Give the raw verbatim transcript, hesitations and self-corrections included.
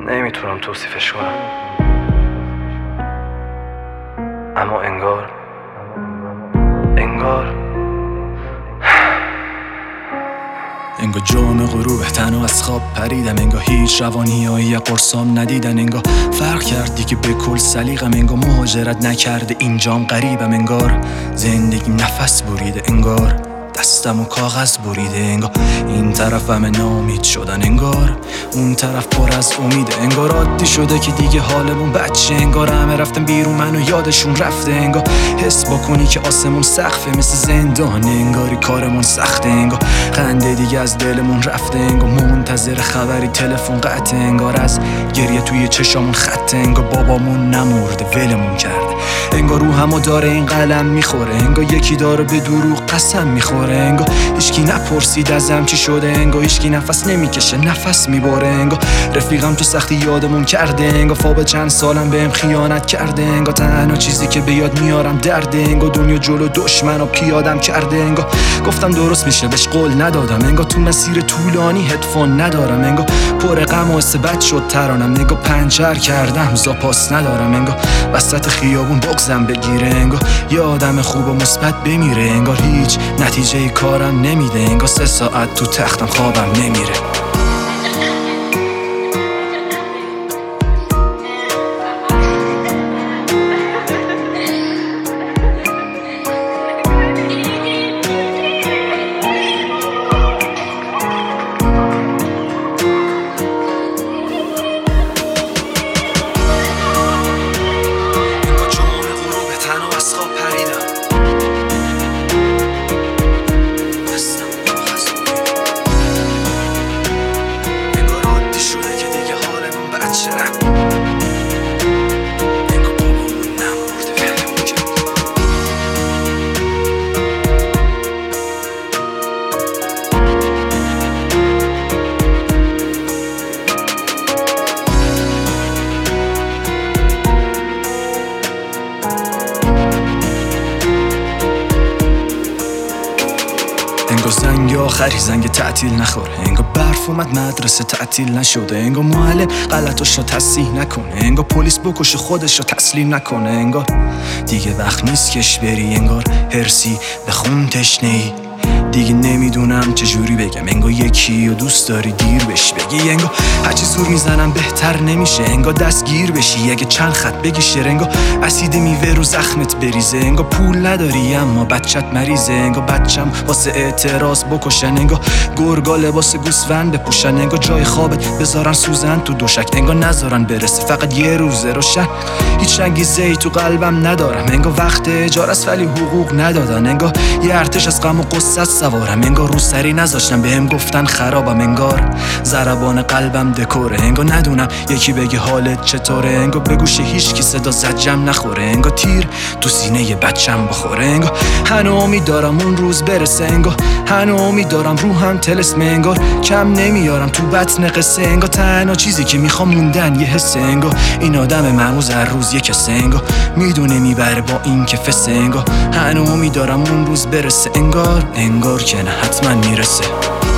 نمیتونم توصیفش کنم، اما انگار انگار انگار جام غروب تنو از خواب پریدم، انگار هیچ روانیایی یا قرصام ندیدن، انگار فرق کردی که به کل سلیقم، انگار مهاجرت نکرده اینجام غریبم، انگار زندگیم نفس بریده، انگار دستم و کاغذ بریده، انگار این طرف همه ناامید شدن، انگار اون طرف پر از امیده، انگار عادی شده که دیگه حالمون بچه، انگار همه رفتن بیرون منو یادشون رفته، انگار حس بکنی که آسمون سقفه مثل زندانه، انگاری کارمون سخته، انگار خنده دیگه از دلمون رفته، انگار منتظر خبری تلفن قطعه، انگار از گریه توی چشامون خطه، انگار بابامون نمرده ولمون کرده، انگار روحمو داره این قلم میخوره، انگار یکی داره به دروغ قسم میخوره، انگار هیچکی نپرسید ازم چی شده، انگار هیچکی نفس نمیکشه نفس میبره، انگار رفیقم تو سختی یادمون کرده، انگار فابه چند سالم بهم خیانت کرده، انگار تنها چیزی که به یاد میارم درده، انگار دنیا جلو دشمنو پیادم کرده، انگار گفتم درست میشه بهش قول ندادم، انگار تو مسیر طولانی هدفون ندارم، انگار پر غم و حس بد شد ترانم، انگار پنچر کردم زاپاس ندارم، انگار وسط خیابون بغضم بگیره، انگار یه آدم خوب و مثبت بمیره، انگار هیچ نتیجه کارم نمیده، انگار سه ساعت تو تختم خوابم نمیره. انگار زنگ آخری زنگ تعطیل نخوره، انگار برف اومد مدرسه تعطیل نشده، انگار معلم غلطاشو تصحیح نکنه، انگار پلیس بکشه خودشو تسلیم نکنه، انگار دیگه وقت نیست کش بری، انگار هرسی به خون تشنه‌ای، دیگه نمیدونم چجوری بگم، انگار یکی و دوست داری دیر بشی بگی، انگار هرچی زور میزنم بهتر نمیشه، انگار دستگیر بشی اگه چند خط بگی شعر، انگار اسید میوه رو زخمت بریزه، انگار پول نداری اما بچت مریضه، انگار بچم واسه اعتراض بکشن، انگار گرگا لباس گوسفند بپوشن، انگار جای خوابت بذارن سوزن تو دوشک، انگار نذارن برسه فقط یه روزه روشن، هیچ انگیزه‌ای تو قلبم ندارم، انگار وقت اجاره است ولی حقوق ندادن، انگار یه ارتش از غم و غصه سوارم، انگار رو سری نذاشتم بهم گفتن خرابم، انگار ضربان قلبم دکوره، انگار ندونم یکی بگه حالت چطوره، انگار به گوش هیچ کی صدا زجم نخوره، انگار تیر تو سینه ی بچم بخوره، انگار هنو امید دارم اون روز برسه، انگار هنو امید دارم روحم طلسمه، انگار کم نمیارم تو بطن قصه، انگار تنها چیزی که میخوام موندن یه حسه، انگار این آدم معموز هر روز یه کسه، انگار میدونه میبره با این که فسه، انگار هنو امید دارم اون روز برسه، انگار انگار که نه حتما میرسه.